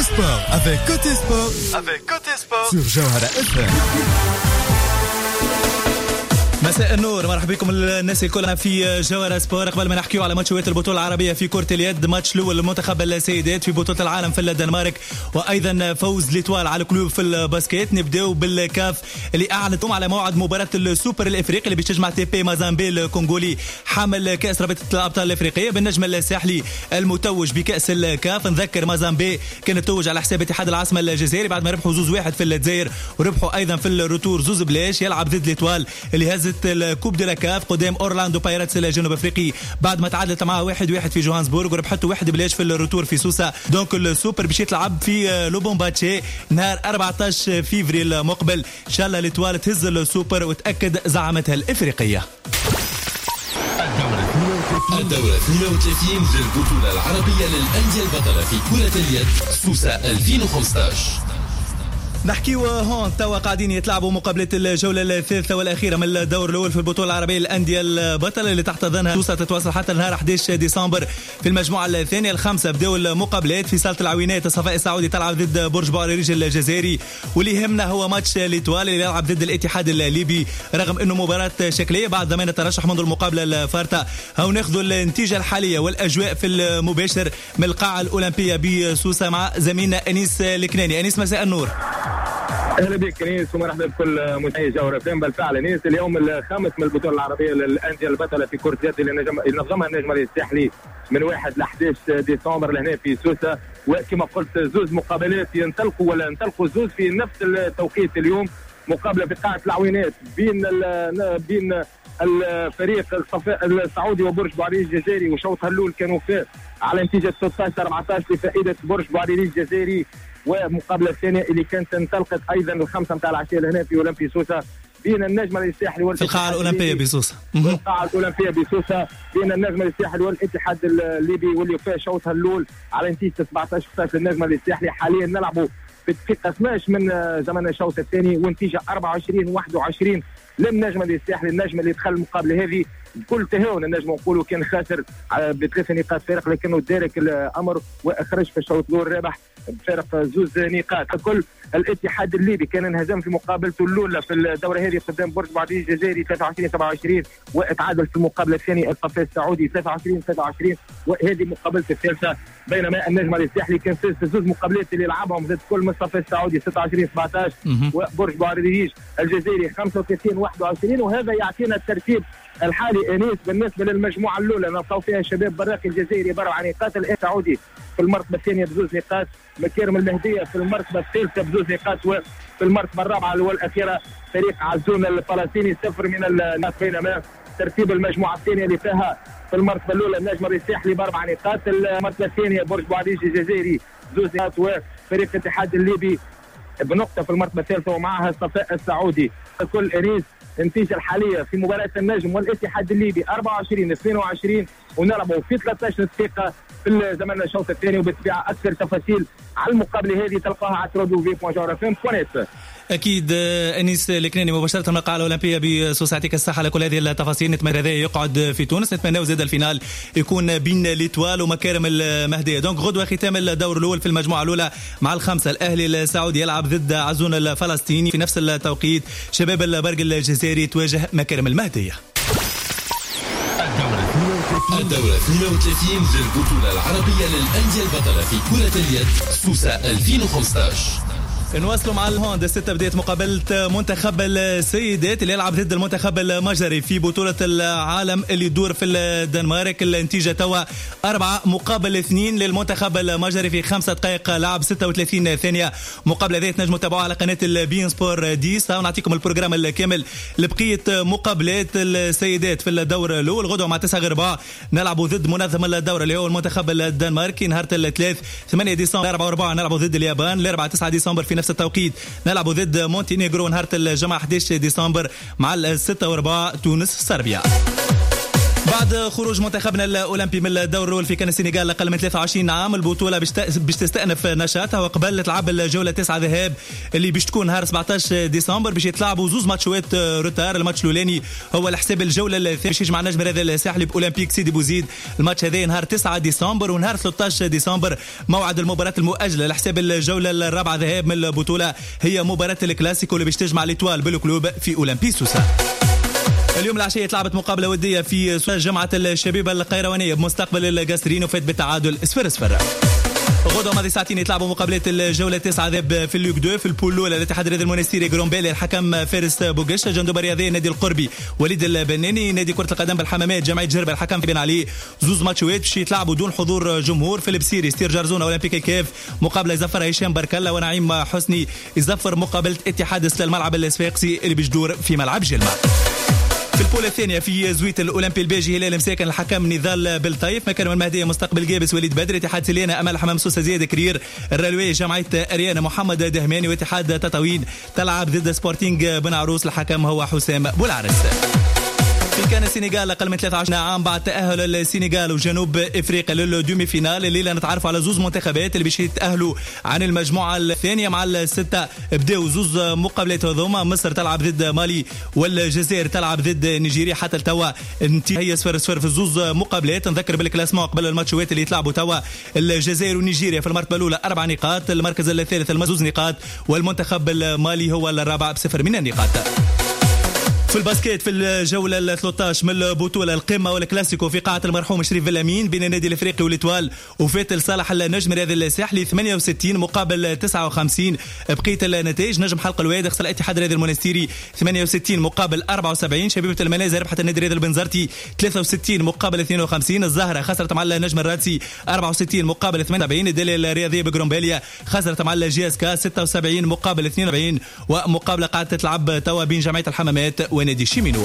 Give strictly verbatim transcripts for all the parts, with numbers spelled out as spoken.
Côté Sport avec Côté Sport avec Côté Sport sur جوهرة اف ام. مساء النور، مرحبا بكم الناس الكل في جوهرة سبور. قبل ما نحكيو على ماتشات البطولة العربية في كرة اليد، ماتش الأول لمنتخب السيدات في بطولة العالم في الدنمارك، وأيضا فوز ليتوال على كلوب في الباسكيت. نبداو بالكاف اللي أعلنت على موعد مباراة السوبر الإفريقي اللي بتجمع تي بي مازامبي الكونغولي حامل كأس رابطة الأبطال الإفريقية بالنجم الساحلي المتوج بكأس الكاف. نذكر مازامبي كان توج على حساب اتحاد العاصمة الجزائري بعد ما ربحوا زوز واحد في الجزائر، وربحوا أيضا في الروتور زوز بلاش. يلعب ضد ليتوال اللي هزت الكوب دي لاكاف قدام اورلاندو بايراتس الجنوب افريقي بعد ما تعادلت معها واحد واحد في جوهانسبورغ، وربحته واحد بلاش في الروتور في سوسة. دونك السوبر باش يتلعب في لوبومباتشي نهار أربعة عشر فيفري المقبل. ان شاء الله ليتوال تهز السوبر وتاكد زعامتها الافريقيه. الدورة اثنين وثلاثين للبطولة العربية للأندية البطلة في كرة اليد سوسة ألفين وخمسة عشر. نحكيو هون توا قاعدين يتلعبوا مقابلة الجولة الثالثة والأخيرة من الدور الأول في البطولة العربية للأندية البطلة اللي تحتضنها سوسة، تتواصل حتى نهار أحد عشر ديسمبر. في المجموعة الثانية الخامسة بدأوا المقابلات في صالة العوينات. الصفاء السعودي تلعب ضد برج بوعريريج الجزائري، واللي يهمنا هو ماتش ليتوال اللي يلعب ضد الاتحاد الليبي، رغم انه مباراة شكلية بعد ما نترشح منذ المقابلة الفارطة. هاو ناخذوا النتيجة الحالية والأجواء في المباشر من القاعة الأولمبية بسوسة مع زميلنا أنيس الكناني. أنيس مساء النور. اهلا بك انيس ومرحبا بكل مشاهدي جوهرة اف ام. بالفعل انيس اليوم الخامس من البطوله العربيه للانديه البطله في كره اليد اللي نظمها النجم الساحلي من واحد ل أحد عشر ديسمبر لهنا في سوسه. وكما قلت زوز مقابلات ينطلقوا ولا ينطلقوا زوز في نفس التوقيت اليوم. مقابله في قاعه العوينات بين بين الفريق الصفاء السعودي وبرج بوعريريج الجزائري، وشوط هلول كانوا فيه على نتيجه ستة عشر أربعة عشر لفائده برج بوعريريج الجزائري. ومقابله الثانيه اللي كانت انطلقت ايضا الخمسه نتاع العشيه هنا في اولمبي سوسه بين النجم الساحلي في القاعه الاولمبيه بسوسه. القاعه الاولمبيه بسوسه بين النجم الساحلي والاتحاد الليبي، واللي فيه شوط هلول على نتيجه سبعة عشر ستة عشر للنجم الساحلي. حاليا نلعبوا في الدقيقه اثناش من زمن الشوط الثاني، ونتيجه أربعة وعشرين واحد وعشرين للنجم الساحلي. النجم اللي دخل المقابله هذه بكل تهاون، النجم نقولوا كان خاسر بثلاث نقاط فارق، لكنه دارك الامر واخرج في الشوط الاول رابح بفارق زوز نقاط. الكل الاتحاد الليبي كان انهزم في مقابلته الاولى في الدوره هذه قدام برج بوعريريج الجزائري ثلاثة وعشرين سبعة وعشرين، وتعادل في المقابله الثانيه الصفاء السعودي ثلاثة وعشرين ثلاثة وعشرين، وهذه مقابله الثالثه. بينما النجم الساحلي كان فاز في زوج مقابلات اللي لعبهم ضد كل من الصفاء السعودي ستة وعشرين سبعة عشر وبرج بوعريريج الجزائري خمسة وثلاثين واحد وعشرين. وهذا يعطينا الترتيب الحالي انيس بالنسبه للمجموعه الاولى. نلقاو فيها شباب براقي الجزائري باربع نقاط، السعودي في المرتبه الثانيه بزوز نقاط، مكارم المهديه في المرتبه الثالثه بزوز نقاط، وفي المرتبه الرابعه والاخيره فريق عزون الفلسطيني صفر من النقاط. بينما ترتيب المجموعه الثانيه اللي فيها في المرتبه الاولى النجم الساحلي باربع نقاط، المرتبه الثانيه برج بوعريريج الجزائري زوز نقاط، وفريق الاتحاد الليبي بنقطه في المرتبه الثالثه ومعها الصفاء السعودي. كل انيس النتيجه الحاليه في مباراه النجم والاتحاد الليبي أربعة وعشرين اثنين وعشرين، ونلعبوا في ثلاثة عشر دقيقه في زمن الشوط الثاني. وبالطبيعه اكثر تفاصيل على المقابله هذه تلقاها على ترودو في بوان جوهرة اف ام بوان اس. اكيد انيس الكناني مباشره من القاعه الاولمبيه بسوسه. يعطيك الصحه على كل هذه التفاصيل. نتمنى هذا يقعد في تونس، نتمنى زاد الفينال يكون بين ليتوال ومكارم المهديه. دونك غدوه ختام الدور الاول في المجموعه الاولى مع الخمسه. الاهلي السعودي يلعب ضد عزون الفلسطيني في نفس التوقيت. شباب البرق الجزائري تواجه مكارم المهديه. الدورة اثنين وثلاثين للبطولة العربية للأندية البطلة في كرة اليد سوسة ألفين وخمسة عشر. نواصلوا مع الهوند ستة. بداية مقابلة منتخب السيدات اللي يلعب ضد المنتخب المجري في بطولة العالم اللي يدور في الدنمارك. النتيجة توا أربعة مقابل اثنين للمنتخب المجري في خمسة دقائق لعب ستة وثلاثين ثانية. مقابلة ذات نجموا تتابعوها على قناة البين سبور ديس. ونعطيكم البروجرام الكامل لبقية مقابلات السيدات في الدور الأول. غدوة مع تسعة أربعة نلعبوا ضد منظم الدورة اللي هو المنتخب الدنماركي. نهار الثلاث ثمانية ديسمبر أربعة أربعة نلعبوا ضد اليابان. الأربعة تسعة ديسمبر في نفس التوقيت نلعبوا ضد مونتينيغرو. نهار الجمعة أحد عشر ديسمبر مع الستة وأربعة تونس صربيا. بعد خروج منتخبنا الأولمبي من الدور الأول في كان السنغال أقل من ثلاثة وعشرين عام، البطولة باش تستأنف نشاطها وقبل تلعب الجولة تسعة ذهاب اللي باش تكون نهار سبعطاش ديسمبر. باش يتلعبوا زوز ماتشوات روتار. الماتش الأولاني هو الحساب الجولة الثانية باش يجمع نجم هذا الساحلي بأولمبيك سيدي بوزيد. الماتش هذا نهار تسعة ديسمبر، ونهار ثلاثة عشر ديسمبر موعد المباراة المؤجلة لحساب الجولة الرابعة ذهاب من البطولة هي مباراة الكلاسيكو اللي باش تجمع ليتوال بالكلوب في أولمبي سوسة. اليوم العشية تلعبت مقابلة ودية في جامعة الشبيبة القيروانية بمستقبل القاسرين وفات بالتعادل صفر صفر. غدوة ماضي ساعتين يتلعبوا مقابلات الجولة تسعة ذهاب في اللوك دو في البول الأولى الاتحاد الرياضي المونستيري جرومبيلي الحكم فارس بوغش، جندوبة رياضية نادي القربي وليد البناني، نادي كرة القدم بالحمامات جمعية جربة الحكم بن علي. زوز ماتشوات باش يتلعبوا دون حضور جمهور في البسيري ستير جرزونة أولمبيك الكاف مقابلة يزفر هشام بركلة ونعيم حسني يزفر مقابلة اتحاد السلا الملعب الصفاقسي اللي باش تدور في ملعب جلمة. في البولة الثانية في زويت الأولمبي الباجي هلال مساكن الحكم نضال بالطيف، مكان المهدية مستقبل جابس وليد بدر، اتحاد سليانة أمل حمام سوسة زياد كرير، الرلوية جمعية أريانا محمد دهماني، واتحاد تطاوين تلعب ضد سبورتينج بن عروس الحكم هو حسام بولعرس. في كان السنغال أقل من ثلاثة عشر عام بعد تأهل السنغال وجنوب إفريقيا للدومي فينال. الليلة نتعرفوا على زوز منتخبات اللي باش يتأهلوا عن المجموعة الثانية مع الستة. بداوا زوز مقابلات هذوما، مصر تلعب ضد مالي والجزائر تلعب ضد نيجيريا. حتى التوا هي صفر صفر في الزوز مقابلات. نذكر بالكلاسمون قبل الماتشوات اللي يتلعبوا توا الجزائر ونيجيريا في المرتبة الأولى أربع نقاط، المركز الثالث المزوز نقاط، والمنتخب المالي هو الرابع بصفر من النقاط. في الباسكيت في الجولة الثلاثة عشر من البطولة القمة والكلاسيكو في قاعة المرحوم شريف بالأمين بين النادي الافريقي والإتوال وفات لصالح النجم الرياضي الساحلي ثمانية وستين مقابل تسعة وخمسين. بقية النتائج نجم حلق الواد خسر الاتحاد الرياضي المونستيري ثمانية وستين مقابل أربعة وسبعين، شبيبة المنازل ربحت النادي الرياضي البنزرتي ثلاثة وستين مقابل اثنين وخمسين، الزهرة خسرت مع النجم الرادسي أربعة وستين مقابل ثمانية وسبعين، الدالية الرياضية بجرومبيليا خسرت مع الجي اس كا ستة وسبعين مقابل اثنين وأربعين، ومقابلة قاعدة تلعب توا بين جمعية الحمامات ونادي شيمينوا.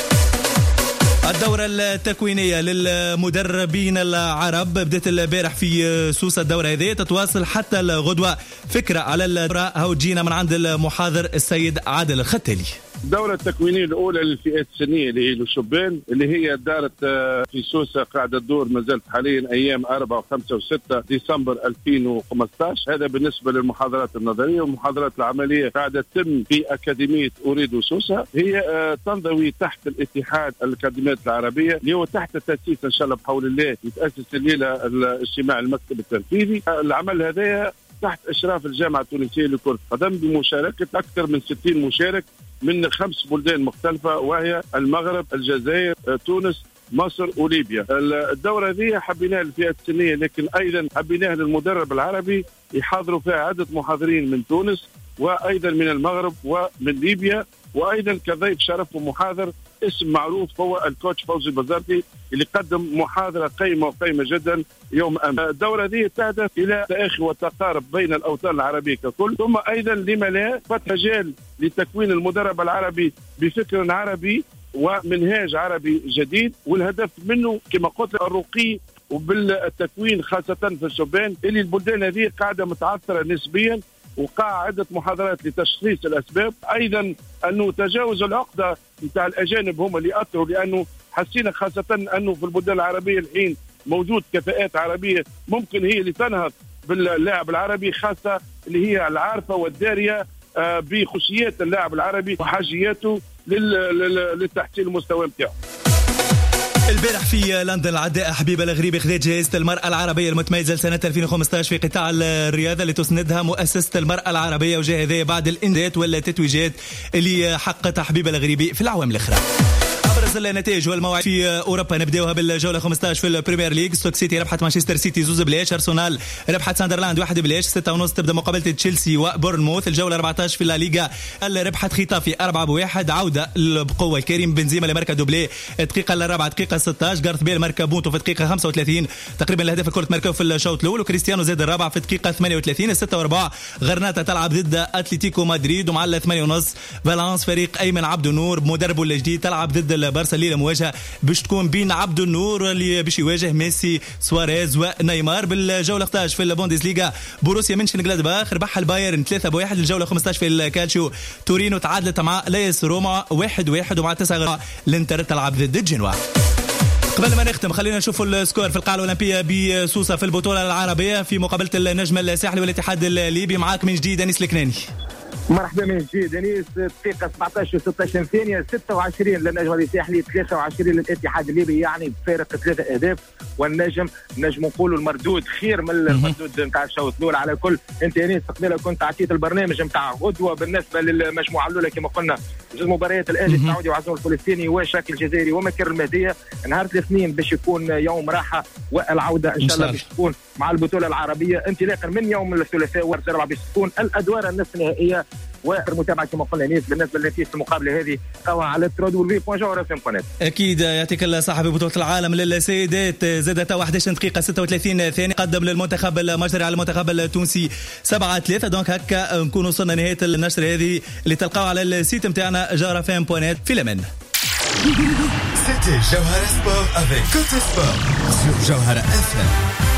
الدورة التكوينية للمدربين العرب بدأت البارح في سوسة. الدورة هذه تتواصل حتى الغدوة. فكرة على الدورة هاو تجينا من عند المحاضر السيد عادل الختالي. الدورة التكوينية الأولى للفئات السنية اللي هي الشبان اللي هي دارت في سوسة قاعدة تدور ما زالت حاليا أيام أربعة وخمسة وستة ديسمبر ألفين وخمسطاش. هذا بالنسبة للمحاضرات النظرية. والمحاضرات العملية قاعدة تتم في أكاديمية أوريدو سوسة، هي تنضوي تحت الاتحاد الأكاديميات العربية اللي هو تحت التأسيس إن شاء الله بحول الله يتأسس الليلة الاجتماع المكتب التنفيذي. العمل هذا تحت إشراف الجامعة التونسية لكرة القدم بمشاركة أكثر من ستين مشارك من خمس بلدان مختلفة وهي المغرب، الجزائر، تونس، مصر وليبيا. الدورة هذه حبيناها للفئات السنية، لكن أيضا حبيناها للمدرب العربي يحاضروا فيها عدة محاضرين من تونس وأيضا من المغرب ومن ليبيا، وأيضا كضيف شرف ومحاضر اسم معروف هو الكوتش فوزي بزارتي اللي قدم محاضرة قيمة وقيمة جدا يوم أمس. الدورة هذه تهدف إلى تأخي والتقارب بين الأوطان العربية ككل، ثم أيضا لما لا فتح مجال لتكوين المدرب العربي بفكر عربي ومنهاج عربي جديد، والهدف منه كما قلت الرقي وبالتكوين خاصة في الشبان اللي البلدان هذه قاعدة متعثرة نسبيا، وقع عدة محاضرات لتشخيص الأسباب. أيضا أنه تجاوز العقدة نتاع الأجانب هم اللي أثروا، لأنه حسينا خاصة أنه في البلدان العربية الحين موجود كفاءات عربية ممكن هي اللي تنهض باللاعب العربي، خاصة اللي هي العارفة والدارية بخصوصيات اللاعب العربي وحاجياته للتحسين المستوى نتاعو. البارح في لندن العداء حبيبة الغريبي خذت جائزة المرأة العربية المتميزة لسنة ألفين وخمسطاش في قطاع الرياضة اللي تسندها مؤسسة المرأة العربية، وجاء هذا بعد الإنجازات والتتويجات اللي حققتها حبيبة الغريبي في الأعوام الأخرى. أبرز النتائج والمواعيد في أوروبا نبداوها بالجولة خمسطاش في البريمير ليج. ستوك سيتي ربحت مانشستر سيتي زوز بلاش، أرسنال ربحت ساندرلاند واحد بلاش، ستة ونص تبدأ مقابلة تشيلسي وبورنموث. الجولة أربعطاش في الليغا ربحت خطافي أربعة بواحد، عودة بقوة كريم بنزيما لماركا دوبلي الدقيقة الرابعة دقيقة ستطاش، جارث بيل ماركا بونتو في الدقيقة خمسة وثلاثين تقريبا الهدف الكرة ماركاو في الشوط الأول، وكريستيانو زاد الرابع في الدقيقة ثمانية وثلاثين. الستة وأربعة غرناطة تلعب ضد أتلتيكو مدريد، ومع الثمانية ونص فالانس فريق أيمن عبد النور مدربه الجديد تلعب ضد البارسا. الليلة مواجهة باش تكون بين عبد النور اللي باش يواجه ميسي سواريز ونيمار. بالجولة أحد عشر في البوندسليغا بوروسيا منشن جلادباخ ربح البايرن ثلاثة بواحد. الجولة خمسطاش في الكالشيو تورينو تعادلت مع لايس روما واحد واحد، ومع تسعة الانتر تلعب ضد جنوا. قبل ما نختم خلينا نشوفوا السكور في القاعة الأولمبية بسوسة في البطولة العربية في مقابلة النجم الساحلي والاتحاد الليبي. معاك من جديد أنيس الكناني. مرحبا من جديد انيس. دقيقه سبعطاش وستطاش ثانيه، ستة وعشرين للنجم الساحلي، ثلاثة وعشرين للاتحاد الليبي، يعني بفارق ثلاثه اهداف. والنجم نجم نقولوا المردود خير من المردود نتاع الشوط الاول. على الكل انت انيس قبل كنت عطيت البرنامج نتاع غدوه بالنسبه للمجموعه الاولى كما قلنا جوج مباريات الاهلي السعودي وعزم الفلسطيني وشاكل الجزائري ومكر المهديه. نهار الاثنين باش يكون يوم راحه والعوده ان شاء الله باش تكون مع البطوله العربيه انطلاقا من يوم الثلاثاء والاربعاء باش تكون الادوار النصف نهائيه. والمتابعه كما قلنا نيس بالنسبه لنتيجه المقابله هذه قوى على ترادول في بوان جوهر سيمبونات. اكيد يعطيك الصحه. ببطوله العالم للسيدات زادت واحد عشر دقيقه ستة وثلاثين ثانيه، قدم للمنتخب المجري على المنتخب التونسي سبعة ثلاثة. دونك هكا نكون وصلنا نهايه النشر هذه اللي تلقاو على السيت نتاعنا جوهر فام بوانت. في الامان. C'était Jawhara Sport avec Côté Sport sur Jawhara إف إم.